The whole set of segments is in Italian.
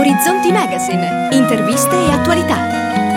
Orizzonti Magazine, interviste e attualità.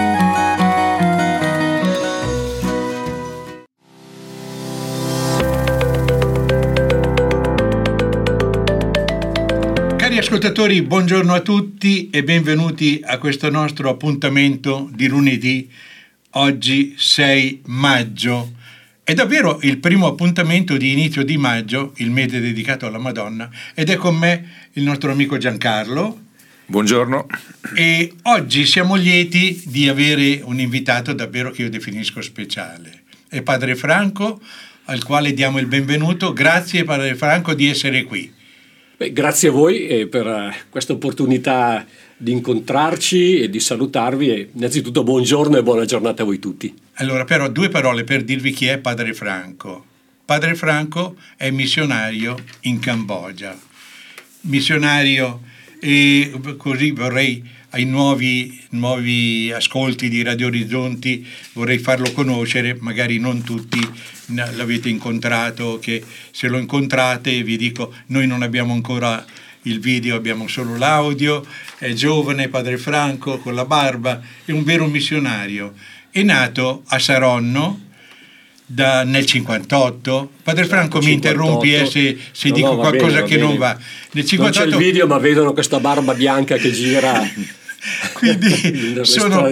Cari ascoltatori, buongiorno a tutti e benvenuti a questo nostro appuntamento di lunedì, oggi 6 maggio. È davvero il primo appuntamento di inizio di maggio, il mese dedicato alla Madonna, ed è con me il nostro amico Giancarlo. Buongiorno. E oggi siamo lieti di avere un invitato davvero che io definisco speciale. È Padre Franco, al quale diamo il benvenuto. Grazie Padre Franco di essere qui. Grazie a voi per questa opportunità di incontrarci e di salutarvi, e innanzitutto buongiorno e buona giornata a voi tutti. Allora, però, 2 parole per dirvi chi è Padre Franco. Padre Franco è missionario in Cambogia. Missionario, e così vorrei ai nuovi ascolti di Radio Orizzonti, vorrei farlo conoscere, magari non tutti l'avete incontrato, che se lo incontrate vi dico, noi non abbiamo ancora il video, abbiamo solo l'audio. È giovane, Padre Franco, con la barba, è un vero missionario. È nato a Saronno nel 58. Padre Franco, 58. Mi interrompi se dico qualcosa che non va. Nel 58... Non c'è il video, ma vedono questa barba bianca che gira. Quindi sono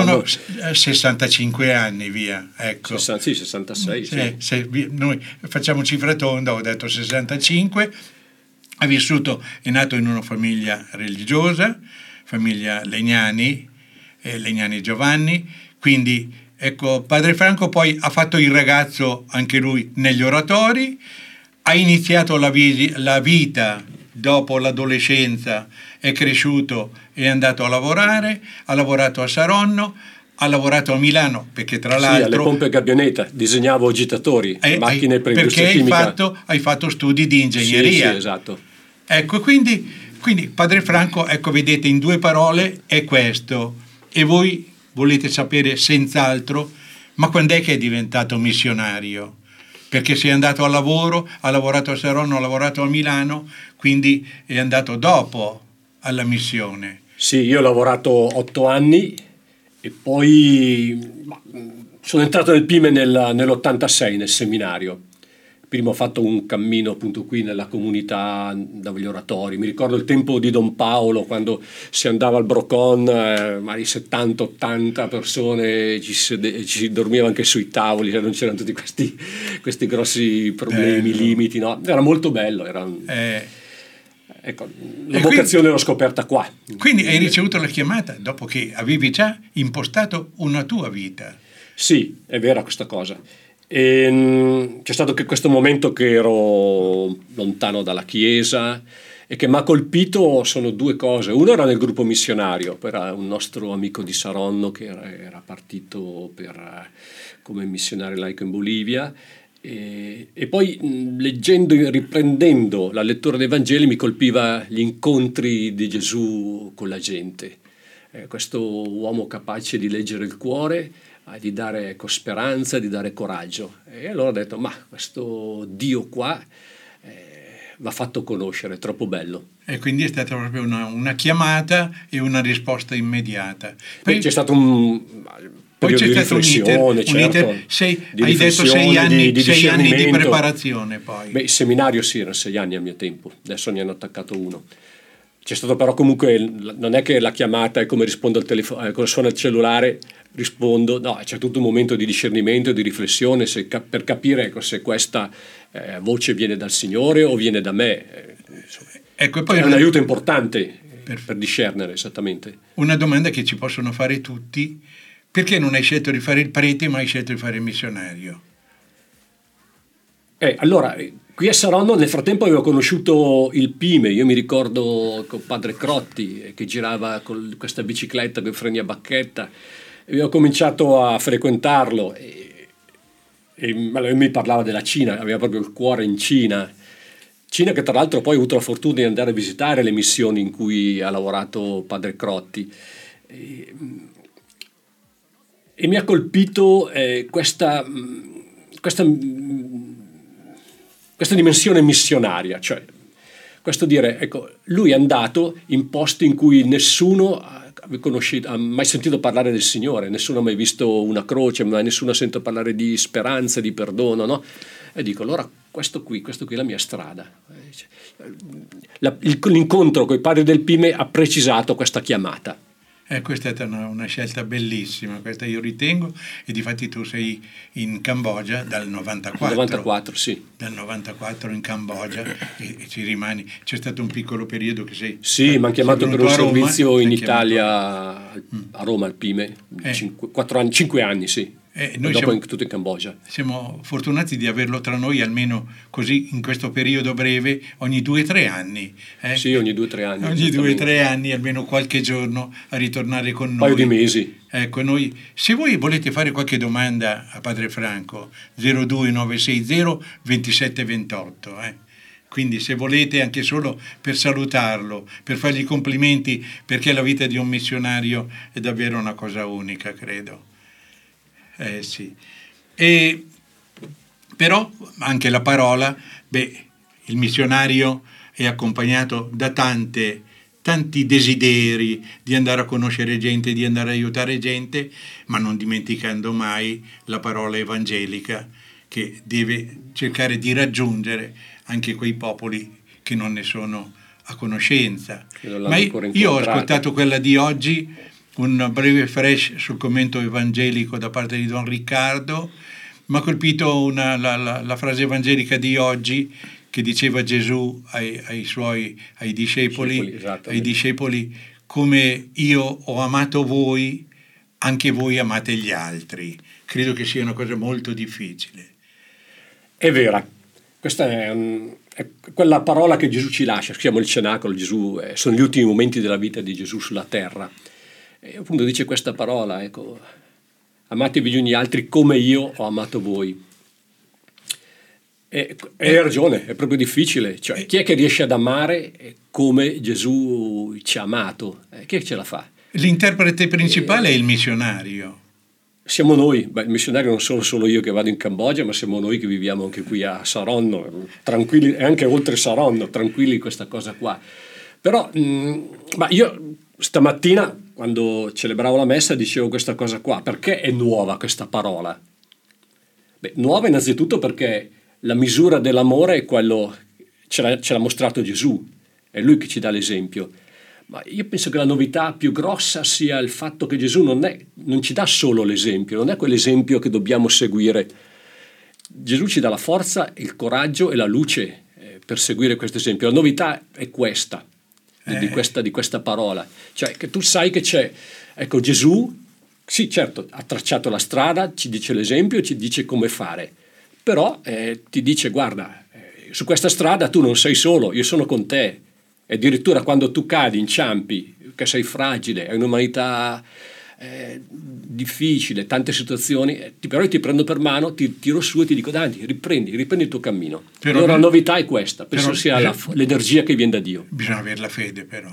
65 anni, via, ecco. 66, sì. Noi facciamo cifra tonda, ho detto 65. È nato in una famiglia religiosa, famiglia Legnani Giovanni, quindi ecco, Padre Franco poi ha fatto il ragazzo anche lui negli oratori, ha iniziato la vita dopo l'adolescenza, è cresciuto, è andato a lavorare, ha lavorato a Saronno, ha lavorato a Milano, perché tra l'altro... alle pompe e gabioneta, disegnavo agitatori, macchine per industria chimica. Perché hai fatto studi di ingegneria. Sì, esatto. Ecco, quindi Padre Franco, ecco, vedete, in 2 parole è questo. E voi volete sapere senz'altro, ma quando è che è diventato missionario? Perché sei andato al lavoro, ha lavorato a Saronno, ha lavorato a Milano, quindi è andato dopo alla missione. Sì, io ho lavorato 8 anni e poi sono entrato nel PIME nell'86, nel seminario. Prima ho fatto un cammino appunto qui nella comunità dagli oratori. Mi ricordo il tempo di Don Paolo, quando si andava al Brocon, magari 70-80 persone, ci dormiva anche sui tavoli, non c'erano tutti questi grossi problemi, limiti, no? Era molto bello, ecco, la vocazione l'ho scoperta qua. Quindi hai ricevuto la chiamata dopo che avevi già impostato una tua vita. Sì, è vera questa cosa. E c'è stato che questo momento che ero lontano dalla chiesa e che mi ha colpito sono 2 cose. Uno era nel gruppo missionario, era un nostro amico di Saronno che era partito come missionario laico in Bolivia, e poi leggendo e riprendendo la lettura dei Vangeli mi colpiva gli incontri di Gesù con la gente, questo uomo capace di leggere il cuore, di dare speranza, di dare coraggio. E allora ho detto, ma questo Dio qua va fatto conoscere, è troppo bello. E quindi è stata proprio una chiamata e una risposta immediata. Poi c'è stato un periodo di riflessione, hai detto 6 anni di preparazione poi. Il seminario sì, erano 6 anni a mio tempo, adesso ne hanno attaccato 1. C'è stato però comunque, non è che la chiamata è come rispondo al telefono, come suona il cellulare, rispondo, no, c'è tutto un momento di discernimento, di riflessione per capire se questa voce viene dal Signore o viene da me. Ecco, e poi è un aiuto importante per discernere esattamente. Una domanda che ci possono fare tutti: perché non hai scelto di fare il prete ma hai scelto di fare il missionario? Allora, qui a Saronno nel frattempo avevo conosciuto il PIME. Io mi ricordo con Padre Crotti che girava con questa bicicletta con i freni a bacchetta, e avevo cominciato a frequentarlo e lui mi parlava della Cina, aveva proprio il cuore in Cina, che tra l'altro poi ho avuto la fortuna di andare a visitare le missioni in cui ha lavorato Padre Crotti, e mi ha colpito questa dimensione missionaria, cioè Questo dire, ecco, lui è andato in posti in cui nessuno ha mai sentito parlare del Signore, nessuno ha mai visto una croce, ma nessuno ha sentito parlare di speranza, di perdono, no? E dico, allora questo qui è la mia strada. L'incontro con i padri del Pime ha precisato questa chiamata. Questa è stata una scelta bellissima, questa io ritengo, e difatti tu sei in Cambogia dal 94. 94, sì. Dal 94 in Cambogia e ci rimani. C'è stato un piccolo periodo che sei... Sì, mi hanno chiamato per un servizio in Italia, a Roma, al Pime, 5 anni, sì. Noi dopo tutto in Cambogia. Siamo fortunati di averlo tra noi almeno così in questo periodo breve ogni 2 o 3 anni. Sì, ogni 2 o 3 anni. Ogni 2 o 3 anni, almeno qualche giorno a ritornare con noi. Un paio di mesi. Ecco, noi, se voi volete fare qualche domanda a Padre Franco, 02960 2728. Quindi se volete anche solo per salutarlo, per fargli complimenti, perché la vita di un missionario è davvero una cosa unica, credo. Sì. Però anche la parola, il missionario è accompagnato da tanti desideri di andare a conoscere gente, di andare a aiutare gente, ma non dimenticando mai la parola evangelica che deve cercare di raggiungere anche quei popoli che non ne sono a conoscenza. Ma io ho ascoltato quella di oggi, un breve flash sul commento evangelico da parte di Don Riccardo. Mi ha colpito la frase evangelica di oggi che diceva Gesù ai discepoli, come io ho amato voi, anche voi amate gli altri. Credo che sia una cosa molto difficile. È vera, questa è quella parola che Gesù ci lascia, si chiama il cenacolo. Gesù, sono gli ultimi momenti della vita di Gesù sulla terra. E appunto dice questa parola, ecco, amatevi gli uni gli altri come io ho amato voi. E hai ragione, è proprio difficile. Cioè, chi è che riesce ad amare come Gesù ci ha amato? Chi è che ce la fa? L'interprete principale è il missionario. Siamo noi. Il missionario non sono solo io che vado in Cambogia, ma siamo noi che viviamo anche qui a Saronno, tranquilli, e anche oltre Saronno, tranquilli in questa cosa qua. Però io stamattina, quando celebravo la messa, dicevo questa cosa qua. Perché è nuova questa parola? Nuova innanzitutto perché la misura dell'amore è quello, ce l'ha mostrato Gesù, è lui che ci dà l'esempio. Ma io penso che la novità più grossa sia il fatto che Gesù non ci dà solo l'esempio, non è quell'esempio che dobbiamo seguire. Gesù ci dà la forza, il coraggio e la luce per seguire questo esempio. La novità è questa. Di questa parola, cioè che tu sai che c'è, ecco, Gesù sì, certo, ha tracciato la strada, ci dice l'esempio, ci dice come fare, però ti dice guarda, su questa strada tu non sei solo, io sono con te, e addirittura quando tu cadi, inciampi, che sei fragile, hai un'umanità difficile, tante situazioni, però io ti prendo per mano, ti tiro su e ti dico dai, riprendi il tuo cammino. Però allora la novità è questa, penso sia l'energia che viene da Dio. Bisogna avere la fede, però.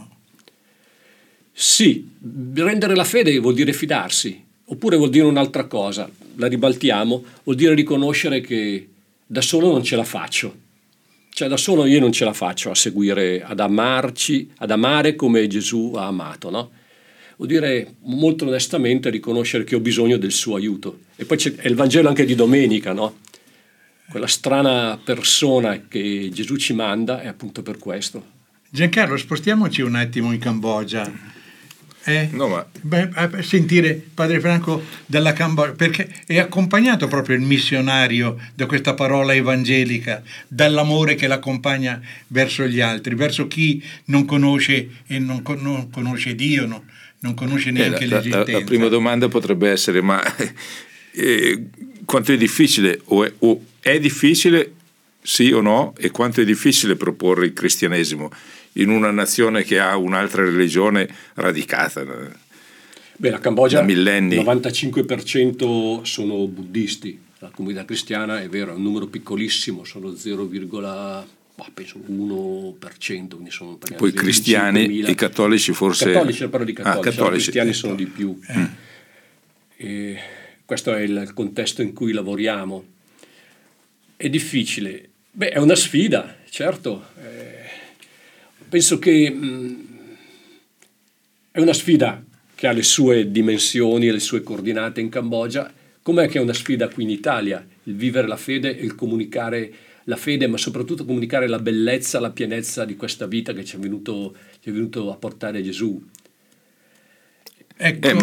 Sì, rendere la fede vuol dire fidarsi, oppure vuol dire un'altra cosa, la ribaltiamo, vuol dire riconoscere che da solo non ce la faccio. Cioè da solo io non ce la faccio a seguire, ad amare come Gesù ha amato, no? Vuol dire molto onestamente riconoscere che ho bisogno del suo aiuto. E poi è il Vangelo anche di domenica, no? Quella strana persona che Gesù ci manda è appunto per questo. Giancarlo, spostiamoci un attimo in Cambogia. No, ma... a sentire Padre Franco dalla Cambogia, perché è accompagnato proprio il missionario da questa parola evangelica, dall'amore che l'accompagna verso gli altri, verso chi non conosce e non conosce Dio, non conosce neanche l'esistenza. La prima domanda potrebbe essere: ma quanto è difficile, o è difficile, sì o no, e quanto è difficile proporre il cristianesimo in una nazione che ha un'altra religione radicata la Cambogia, da millenni. Il 95% sono buddisti, la comunità cristiana è vero, è un numero piccolissimo, sono 0,1%, quindi sono poi cristiani e cattolici forse... Cattolici, parlo di cattolici, cattolici, cristiani sono di più. E questo è il contesto in cui lavoriamo. È difficile, è una sfida, certo. penso che è una sfida che ha le sue dimensioni e le sue coordinate in Cambogia, com'è che è una sfida qui in Italia, il vivere la fede e il comunicare la fede, ma soprattutto comunicare la bellezza, la pienezza di questa vita che ci è venuto a portare Gesù. Ecco,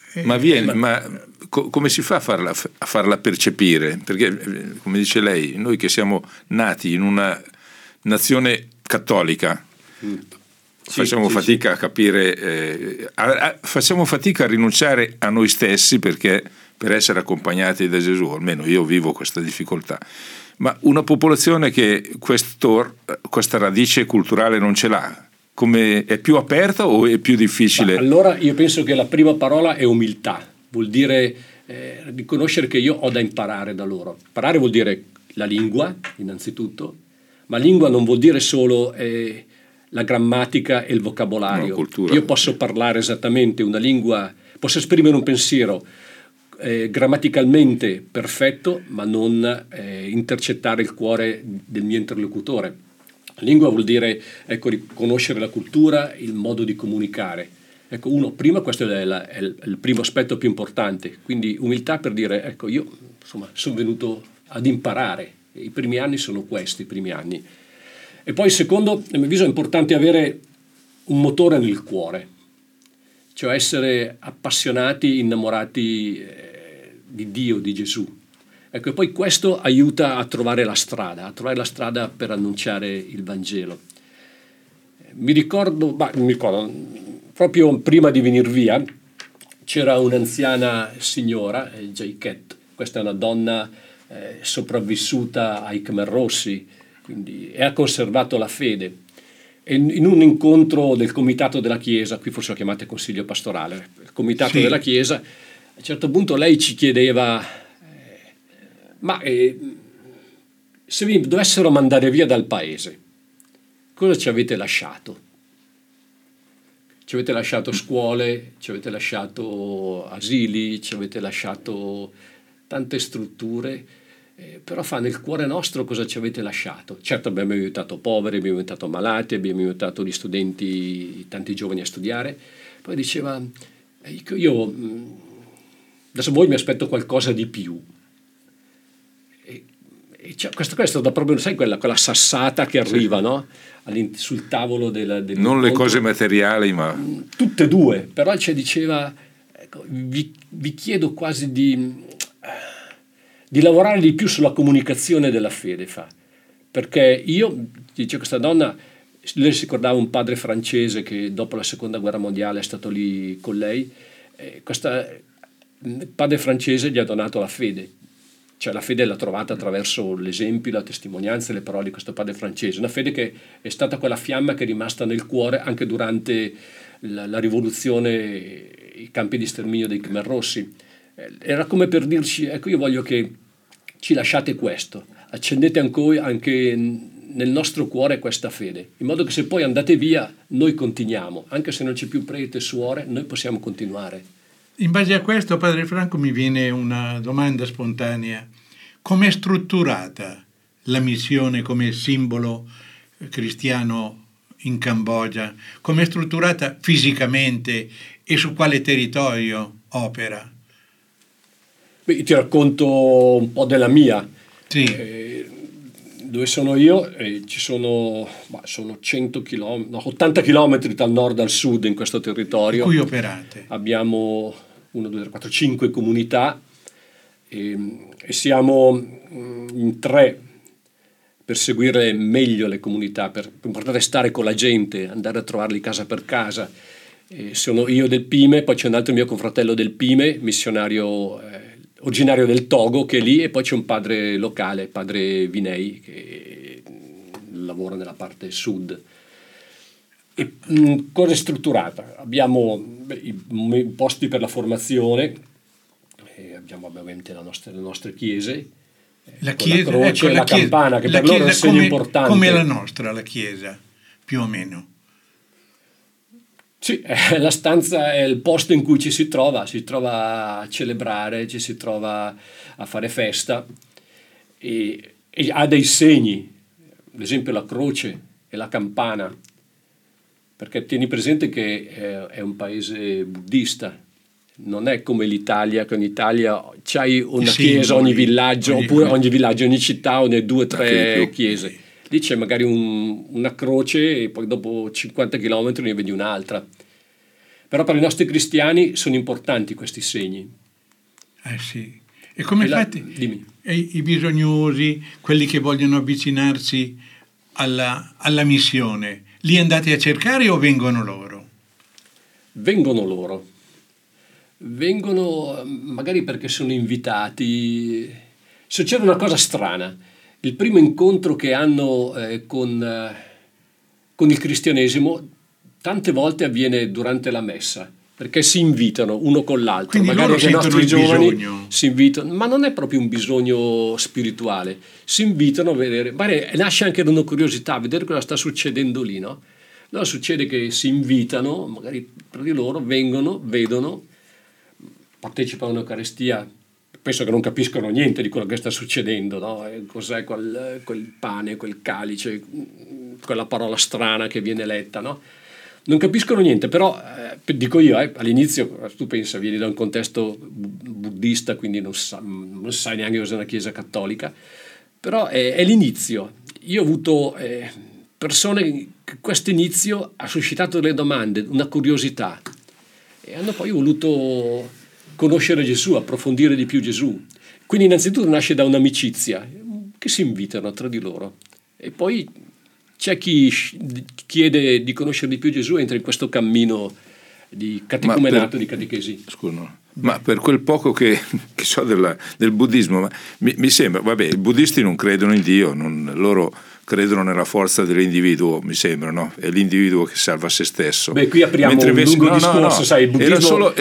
come si fa a farla percepire? Perché, come dice lei, noi che siamo nati in una nazione cattolica, facciamo fatica a capire, facciamo fatica a rinunciare a noi stessi perché per essere accompagnati da Gesù, almeno io vivo questa difficoltà. Ma una popolazione che questa radice culturale non ce l'ha, come è più aperta o è più difficile? Allora io penso che la prima parola è umiltà, vuol dire riconoscere che io ho da imparare da loro. Imparare vuol dire la lingua, innanzitutto, ma lingua non vuol dire solo la grammatica e il vocabolario. Cultura. Io posso parlare esattamente una lingua, posso esprimere un pensiero grammaticalmente perfetto, ma non intercettare il cuore del mio interlocutore. Lingua vuol dire, ecco, riconoscere la cultura, il modo di comunicare. Ecco, prima questo è il primo aspetto più importante, quindi umiltà per dire, ecco, io insomma sono venuto ad imparare, i primi anni sono questi, i primi anni. E poi secondo, a mio avviso è importante avere un motore nel cuore, cioè essere appassionati, innamorati di Dio, di Gesù. Ecco, e poi questo aiuta a trovare la strada per annunciare il Vangelo. Mi ricordo, proprio prima di venire via, c'era un'anziana signora, Jaiket, questa è una donna sopravvissuta ai Khmer Rossi, quindi, e ha conservato la fede. E in un incontro del comitato della Chiesa, qui forse lo chiamate consiglio pastorale, il comitato della Chiesa, a un certo punto lei ci chiedeva se vi dovessero mandare via dal paese, cosa ci avete lasciato? Ci avete lasciato scuole, ci avete lasciato asili, ci avete lasciato tante strutture, però nel cuore nostro cosa ci avete lasciato? Certo abbiamo aiutato poveri, abbiamo aiutato malati, abbiamo aiutato gli studenti, tanti giovani a studiare. Poi diceva, io adesso voi mi aspetto qualcosa di più. Questo è da proprio, sai, quella sassata che arriva, no? Sul tavolo non le cose materiali, ma tutte e due. Però ci diceva, ecco, vi chiedo quasi di lavorare di più sulla comunicazione della fede, perché io, dice questa donna, lei si ricordava un padre francese che dopo la seconda guerra mondiale è stato lì con lei, il padre francese gli ha donato la fede. Cioè la fede l'ha trovata attraverso l'esempio, la testimonianza e le parole di questo padre francese. Una fede che è stata quella fiamma che è rimasta nel cuore anche durante la rivoluzione, i campi di sterminio dei Khmer Rossi. Era come per dirci, ecco, io voglio che ci lasciate questo, accendete anche nel nostro cuore questa fede, in modo che se poi andate via noi continuiamo, anche se non c'è più prete e suore, noi possiamo continuare. In base a questo, padre Franco, mi viene una domanda spontanea. Com'è strutturata la missione come simbolo cristiano in Cambogia? Com'è strutturata fisicamente e su quale territorio opera? Beh, ti racconto un po' della mia. Sì. Dove sono io ci sono 80 chilometri dal nord al sud in questo territorio. In cui operate? Abbiamo 1, 2, 3, 4, 5 comunità e siamo in 3 per seguire meglio le comunità, per portare stare con la gente, andare a trovarli casa per casa. Sono io del Pime, poi c'è un altro mio confratello del Pime, missionario originario del Togo, che è lì, e poi c'è un padre locale, padre Vinei, che lavora nella parte sud. E, cosa è strutturata? Abbiamo i posti per la formazione, abbiamo ovviamente le nostre chiese, la chiesa, la croce, ecco, la campana, che per loro è un segno importante. Come la nostra, la chiesa, più o meno. Sì, la stanza è il posto in cui ci si trova a celebrare, ci si trova a fare festa e ha dei segni, ad esempio la croce e la campana. perché tieni presente che è un paese buddista, non è come l'Italia, che in Italia c'hai una chiesa ogni villaggio, oppure ogni villaggio, ogni città, ogni 2 o 3 chiese. Lì c'è magari una croce e poi dopo 50 km ne vedi un'altra. Però per i nostri cristiani sono importanti questi segni. Sì. E come fate? Dimmi. I bisognosi, quelli che vogliono avvicinarsi alla missione, li andate a cercare o vengono loro? Vengono loro. Vengono magari perché sono invitati. Succede una cosa strana. Il primo incontro che hanno con il cristianesimo tante volte avviene durante la messa, perché si invitano uno con l'altro. Quindi magari loro anche i nostri giovani bisogno. si invitano, ma non è proprio un bisogno spirituale, si invitano a vedere, magari nasce anche da una curiosità, a vedere cosa sta succedendo lì, no? Allora succede che si invitano, magari tra di loro vengono, vedono, partecipano all'Eucaristia, penso che non capiscono niente di quello che sta succedendo, no? Cos'è quel pane, quel calice, quella parola strana che viene letta, no? Non capiscono niente, però dico io, all'inizio tu pensa, vieni da un contesto buddista, quindi non sai neanche cos'è una chiesa cattolica, però è l'inizio. Io ho avuto persone che questo inizio ha suscitato delle domande, una curiosità, e hanno poi voluto conoscere Gesù, approfondire di più Gesù. Quindi innanzitutto nasce da un'amicizia che si invitano tra di loro, e poi c'è chi chiede di conoscere di più Gesù e entra in questo cammino di catecumenato, di catechesi. Scusa, ma per quel poco che so del buddismo, mi sembra, vabbè, i buddisti non credono in Dio, loro credono nella forza dell'individuo, mi sembra, no? È l'individuo che salva se stesso. Beh, qui apriamo un lungo discorso, sai, il buddismo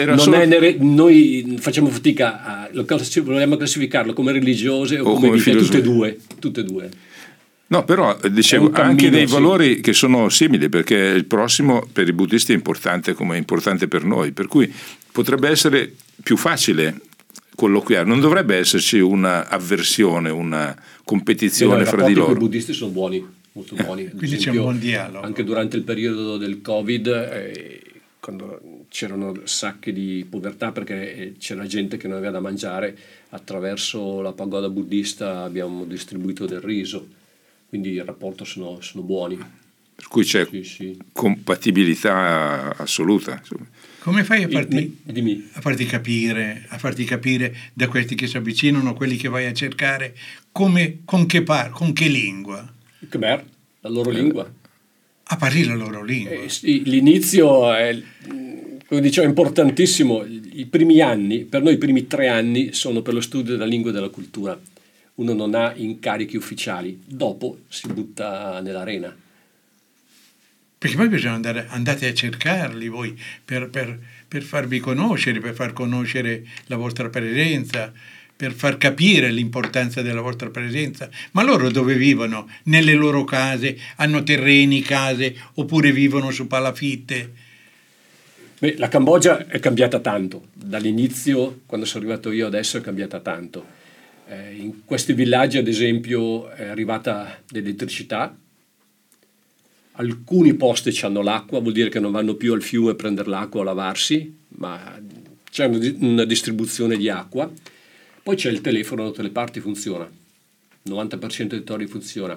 noi facciamo fatica vogliamo classificarlo come religiose o come vita, tutte e due. No, però dicevo anche dei valori che sono simili, perché il prossimo per i buddisti è importante come è importante per noi, per cui potrebbe essere più facile colloquiare, non dovrebbe esserci una avversione, una competizione fra di loro. I buddisti sono buoni, molto buoni. Quindi c'è un buon dialogo. Anche durante il periodo del Covid, quando c'erano sacche di povertà perché c'era gente che non aveva da mangiare, attraverso la pagoda buddista abbiamo distribuito del riso. Quindi il rapporto sono buoni. Per cui c'è sì. compatibilità assoluta. Insomma. Come fai a farti capire da questi che si avvicinano, quelli che vai a cercare, con che lingua? Khmer, la loro lingua. A parlare la loro lingua. Sì, l'inizio è, come dicevo, importantissimo. I primi anni, per noi i primi 3 anni, sono per lo studio della lingua e della cultura. Uno non ha incarichi ufficiali, dopo si butta nell'arena. Perché poi bisogna andate a cercarli voi per farvi conoscere, per far conoscere la vostra presenza, per far capire l'importanza della vostra presenza. Ma loro dove vivono? Nelle loro case? Hanno terreni, case, oppure vivono su palafitte? Beh, la Cambogia è cambiata tanto. Dall'inizio, quando sono arrivato io, adesso è cambiata tanto. In questi villaggi, ad esempio, è arrivata l'elettricità. Alcuni posti hanno l'acqua, vuol dire che non vanno più al fiume a prendere l'acqua o a lavarsi, ma c'è una distribuzione di acqua. Poi c'è il telefono, da tutte le parti funziona, il 90% dei territori funziona.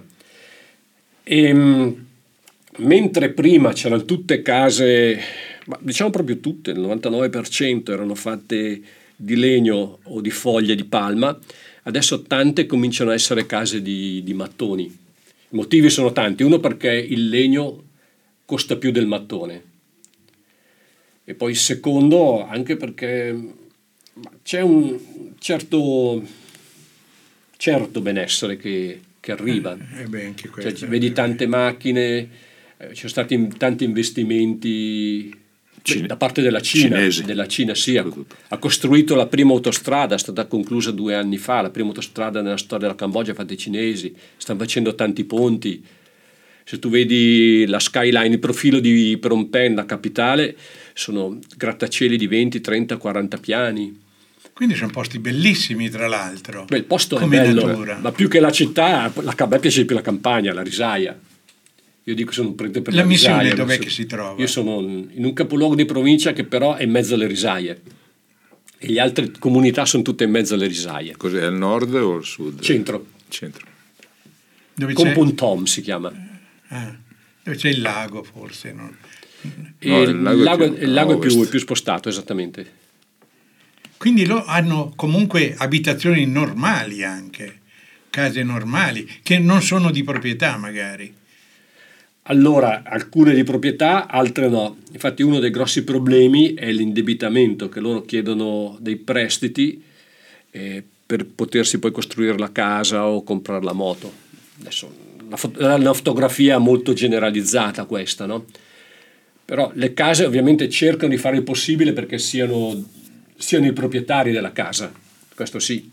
E mentre prima c'erano tutte case, ma diciamo proprio tutte, il 99% erano fatte di legno o di foglie di palma, adesso tante cominciano a essere case di mattoni. I motivi sono tanti. Uno, perché il legno costa più del mattone, e poi secondo anche perché c'è un certo benessere che arriva. Anche questo, vedi tante macchine, ci sono stati tanti investimenti da parte della Cina. Della Cina sì, ha costruito la prima autostrada, è stata conclusa 2 anni fa, la prima autostrada nella storia della Cambogia fatta dai cinesi, stanno facendo tanti ponti. Se tu vedi la skyline, il profilo di Phnom Penh, la capitale, sono grattacieli di 20, 30, 40 piani. Quindi sono posti bellissimi, tra l'altro. Beh, il posto come è bello, natura. ma più che la città, a me piace più la campagna, la risaia. Io dico sono un prete per La le missione risaie. dov'è che si trova? Io sono in un capoluogo di provincia che però è in mezzo alle risaie. E le altre comunità sono tutte in mezzo alle risaie. Cos'è, al nord o al sud? Centro. Centro. Dove Con c'è, Pontom si chiama. dove c'è il lago, forse. No? E No, il lago è ovest. più spostato, esattamente. Quindi hanno comunque abitazioni normali anche, case normali, che non sono di proprietà magari. Allora, alcune di proprietà, altre no. Infatti uno dei grossi problemi è l'indebitamento, che loro chiedono dei prestiti per potersi poi costruire la casa o comprare la moto. Adesso è una fotografia molto generalizzata questa, no? Però le case ovviamente cercano di fare il possibile perché siano i proprietari della casa, questo sì.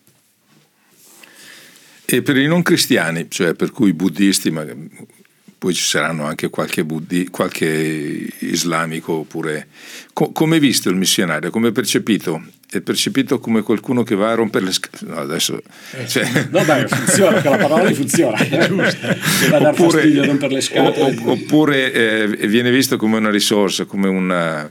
E per i non cristiani, cioè per cui buddisti, ma poi ci saranno anche qualche islamico oppure... come è visto il missionario? Come è percepito? È percepito come qualcuno che va a rompere le scatole? No, adesso... Cioè... No, beh, funziona, perché la parola funziona. Che va a dar fastidio a rompere le scatole. Oppure viene visto come una risorsa, come una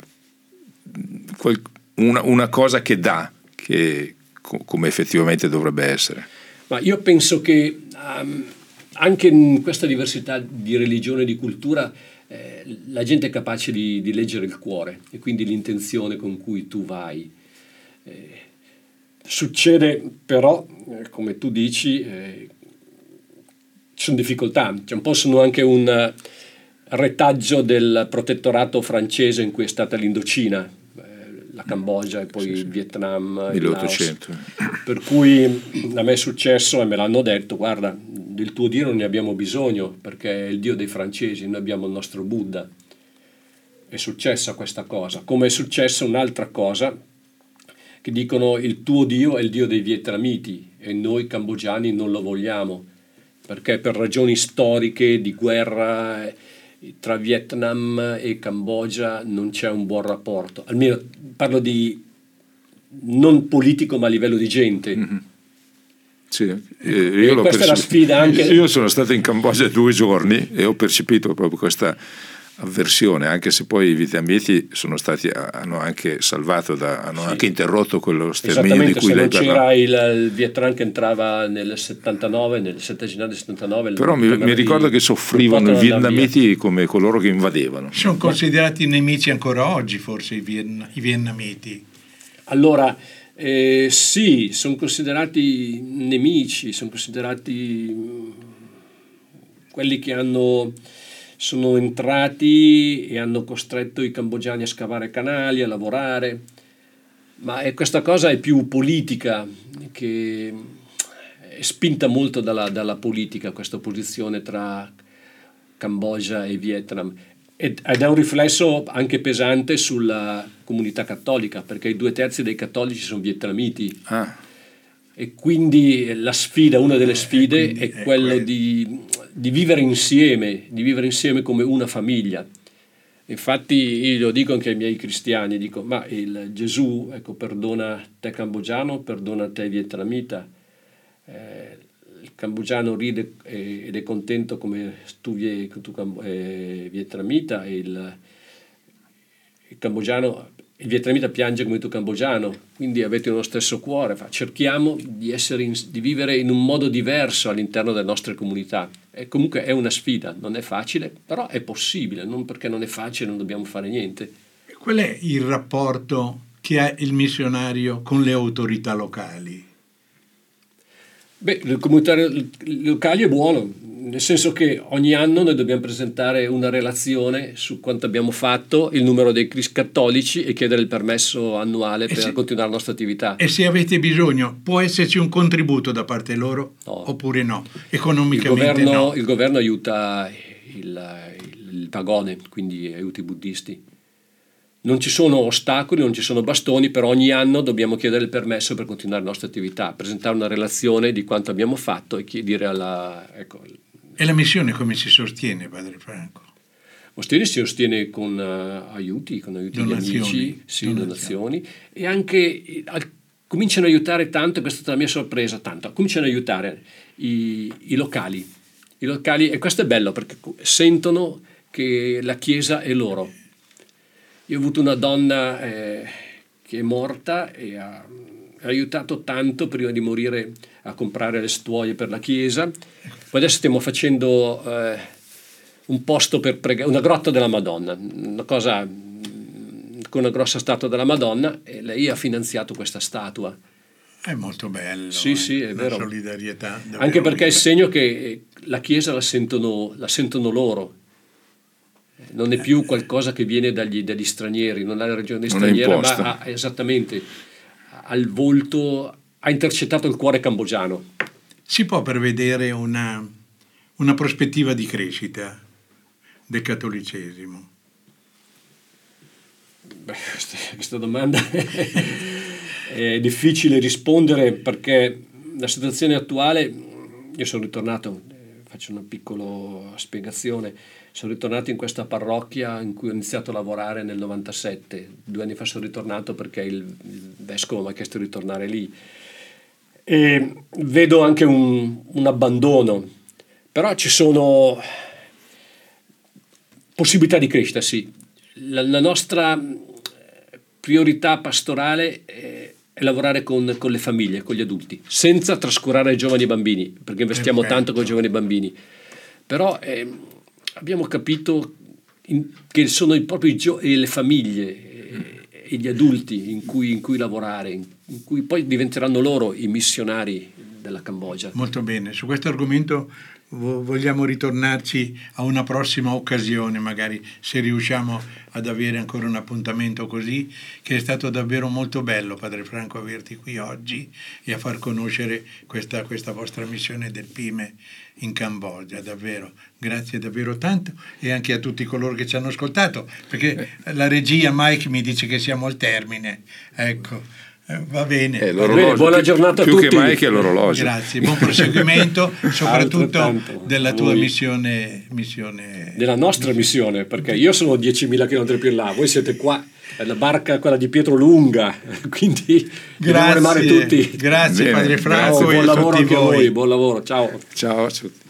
cosa che dà, come effettivamente dovrebbe essere. Ma io penso che anche in questa diversità di religione e di cultura la gente è capace di leggere il cuore e quindi l'intenzione con cui tu vai. Succede però, come tu dici, ci sono difficoltà. Cioè, un po' sono anche un retaggio del protettorato francese in cui è stata l'Indocina, la Cambogia e poi il Vietnam, il Laos. Per cui a me è successo e me l'hanno detto: guarda, del tuo Dio non ne abbiamo bisogno perché è il Dio dei francesi, noi abbiamo il nostro Buddha. È successa questa cosa, come è successa un'altra cosa che dicono: il tuo Dio è il Dio dei vietnamiti e noi cambogiani non lo vogliamo perché per ragioni storiche di guerra tra Vietnam e Cambogia non c'è un buon rapporto, almeno parlo di non politico ma a livello di gente. Mm-hmm. Sì, questa è la sfida anche. Io sono stato in Cambogia 2 giorni e ho percepito proprio questa avversione, anche se poi i vietnamiti hanno anche salvato, hanno anche interrotto quello sterminio di cui lei parlava. Se non c'era il Vietnam che entrava nel 79, nel 7 gennaio del 79. Però mi ricordo che soffrivano i vietnamiti come coloro che invadevano. Sono considerati nemici ancora oggi forse i vietnamiti. Allora, sì, sono considerati nemici, sono considerati quelli che sono entrati e hanno costretto i cambogiani a scavare canali, a lavorare, ma questa cosa è più politica, che è spinta molto dalla politica, questa opposizione tra Cambogia e Vietnam, ed è un riflesso anche pesante sulla comunità cattolica, perché i 2/3 dei cattolici sono vietnamiti. E quindi una delle sfide è quello di vivere insieme come una famiglia. Infatti io lo dico anche ai miei cristiani, dico: ma il Gesù, ecco, perdona te cambogiano, perdona te vietnamita. Il cambogiano ride ed è contento come tu vietnamita, e il cambogiano, il vietnamita piange come tu cambogiano, quindi avete uno stesso cuore. Cerchiamo di vivere in un modo diverso all'interno delle nostre comunità. E comunque è una sfida, non è facile, però è possibile. Non perché non è facile non dobbiamo fare niente. Qual è il rapporto che ha il missionario con le autorità locali? Beh, le comunità locali è buono, nel senso che ogni anno noi dobbiamo presentare una relazione su quanto abbiamo fatto, il numero dei cattolici, e chiedere il permesso annuale per continuare la nostra attività. E se avete bisogno, può esserci un contributo da parte loro? No. Oppure no? Economicamente no? Il governo aiuta il Pagone, quindi aiuta i buddisti. Non ci sono ostacoli, non ci sono bastoni, però ogni anno dobbiamo chiedere il permesso per continuare la nostra attività, presentare una relazione di quanto abbiamo fatto e dire E la missione come si sostiene, Padre Franco? Si sostiene con aiuti degli amici, donazioni, e anche cominciano a aiutare tanto, questa è stata la mia sorpresa, cominciano a aiutare i locali. I locali, e questo è bello perché sentono che la chiesa è loro. Io ho avuto una donna che è morta e ha aiutato tanto prima di morire a comprare le stuoie per la chiesa. Poi adesso stiamo facendo un posto per pregare, una grotta della Madonna, una cosa con una grossa statua della Madonna, e lei ha finanziato questa statua. È molto bello. Sì, sì, è una vero. solidarietà. Anche perché è il viva. segno che la chiesa la sentono loro. Non è più qualcosa che viene dagli stranieri, non ha la regione Non è straniera, imposta. ma esattamente al volto, ha intercettato il cuore cambogiano. Si può prevedere una prospettiva di crescita del cattolicesimo? Beh, questa domanda è difficile rispondere, perché la situazione attuale, io sono ritornato, faccio una piccola spiegazione, sono ritornato in questa parrocchia in cui ho iniziato a lavorare nel 97, 2 anni fa sono ritornato perché il vescovo mi ha chiesto di ritornare lì, e vedo anche un abbandono, però ci sono possibilità di crescita, sì. La nostra priorità pastorale è lavorare con le famiglie, con gli adulti, senza trascurare i giovani e i bambini, perché investiamo tanto con i giovani e i bambini. Però abbiamo capito che sono proprio le famiglie e gli adulti in cui lavorare, in cui poi diventeranno loro i missionari della Cambogia. Molto bene, su questo argomento vogliamo ritornarci a una prossima occasione, magari se riusciamo ad avere ancora un appuntamento così, che è stato davvero molto bello, Padre Franco, averti qui oggi e a far conoscere questa vostra missione del PIME in Cambogia. Davvero, grazie davvero tanto, e anche a tutti coloro che ci hanno ascoltato, perché la regia Mike mi dice che siamo al termine, ecco. Va bene. L'orologio, buona giornata a più tutti. che mai che l'orologio. Grazie, buon proseguimento, soprattutto Altrettanto della a tua voi. missione Della nostra missione, perché io sono 10.000 km più in là, voi siete qua, la barca quella di Pietro lunga, quindi dobbiamo remare tutti. Grazie Bene, Padre Franco grazie, e Buon a lavoro tutti anche a voi. voi, buon lavoro, ciao. Ciao a tutti.